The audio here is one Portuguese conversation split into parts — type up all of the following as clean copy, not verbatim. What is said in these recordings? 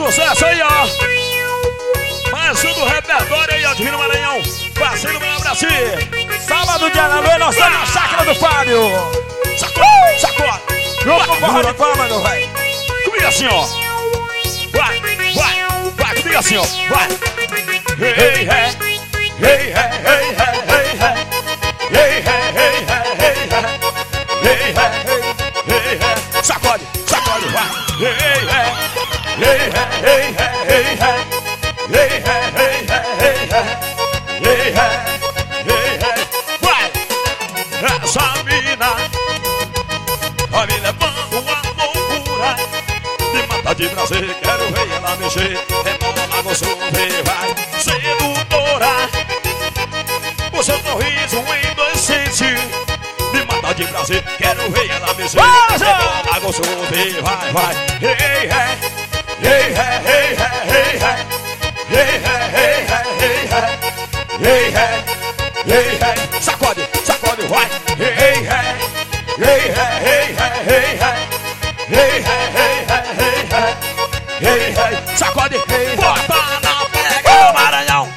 sucesso aí, ó. Mais um do repertório aí, ó, Divino Maranhão. Parceiro meu Brasil. Sábado de Ananoê, nós estamos na chácara do Fábio. Sacode, sacode. Grupo Forró de Palma, meu velho. Comigo assim, ó. Vai, vai, vai, comigo assim, ó. Vai. Hey, hey, hey. Hey, hey, hey, hey, hey, hey. Hey, hey, hey, hey, hey, hey. Hey, hey, hey, hey. Sacode, sacode, vai. Hey, hey, hey. Hey, hey, hey, hey, hey. Hey, hey, hey, hey, hey. Hey, hey, hey, hey. Vai. Essa mina vai me levando uma loucura. Me mata de prazer, quero ver ela mexer. Rebola, gostoso, vai. Sedutora. O seu sorriso indecente me mata de prazer, quero ver ela mexer. Rebola, gostoso, vai, vai. Hey, hey. Hey, hey, hey, hey, hey. Hey, hey, hey, hey, hey. Hey, hey, hey, hey. Sacode, sacode, vai. Hey, hey, hey. Hey, hey, hey, hey, hey. Hey, hey, hey, hey, hey. Hey, hey, sacode, hey, bota na pega, Maranhão.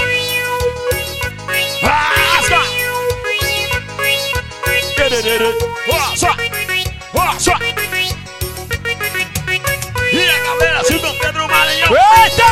Rasga. Ó só, ó só. E a galera se Dom Pedro Maranhão. Eita!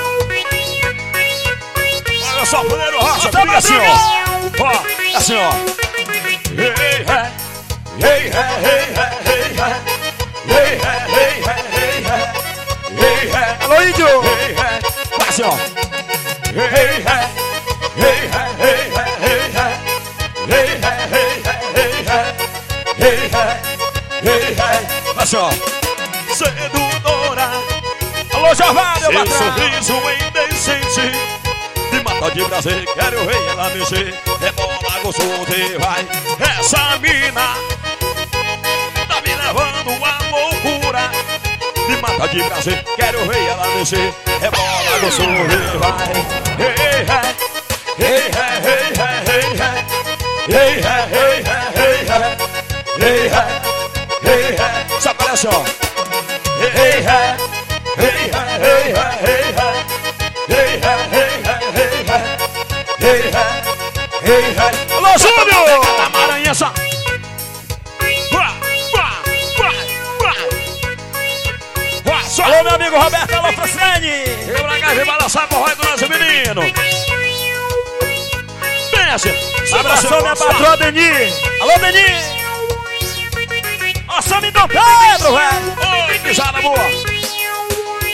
Olha só, Fuleiro Rocha, fica assim, ó. Ó, assim, ó. Hey, hey, hey, hey, hey, hey, hey. Hey, hey, hey, hey, hey. Hey, hey. Alô, Índio! Hey, hey. Vai assim, ó. Hey, hey, hey. Hey, hey, hey, hey, hey. Hey, hey, hey, hey, hey. Hey, hey, hey, hey. Vai assim, ó. Sedutora. Alô, Giovanni, meu Seu patrão! sorriso indecente me mata de prazer, quero ver ela mexer. Rebola, gostoso, vai. Essa mina tá me levando uma loucura. Me mata de prazer, quero ver ela mexer. Rebola, gostoso, vai. Hey, hey, hey, hey, hey, hey, hey. Hey, hey, hey, hey, hey. Hey, hey, hey, hey. Só olha só. Hey, hey, hey. Hey, hey, hey, hey, hey. Hey, hey, hey, hey, hey. Hey, hey, hey, hey. Alô, Júnior! Da Maranhença. Alô, meu amigo Roberto, alô, Francilene! Eu pra cá, vem balançar pro roio do nosso menino. Pensa. Abração, minha patroa, Deni! Alô, Deni! Ó, São Dom Pedro, velho! Oi,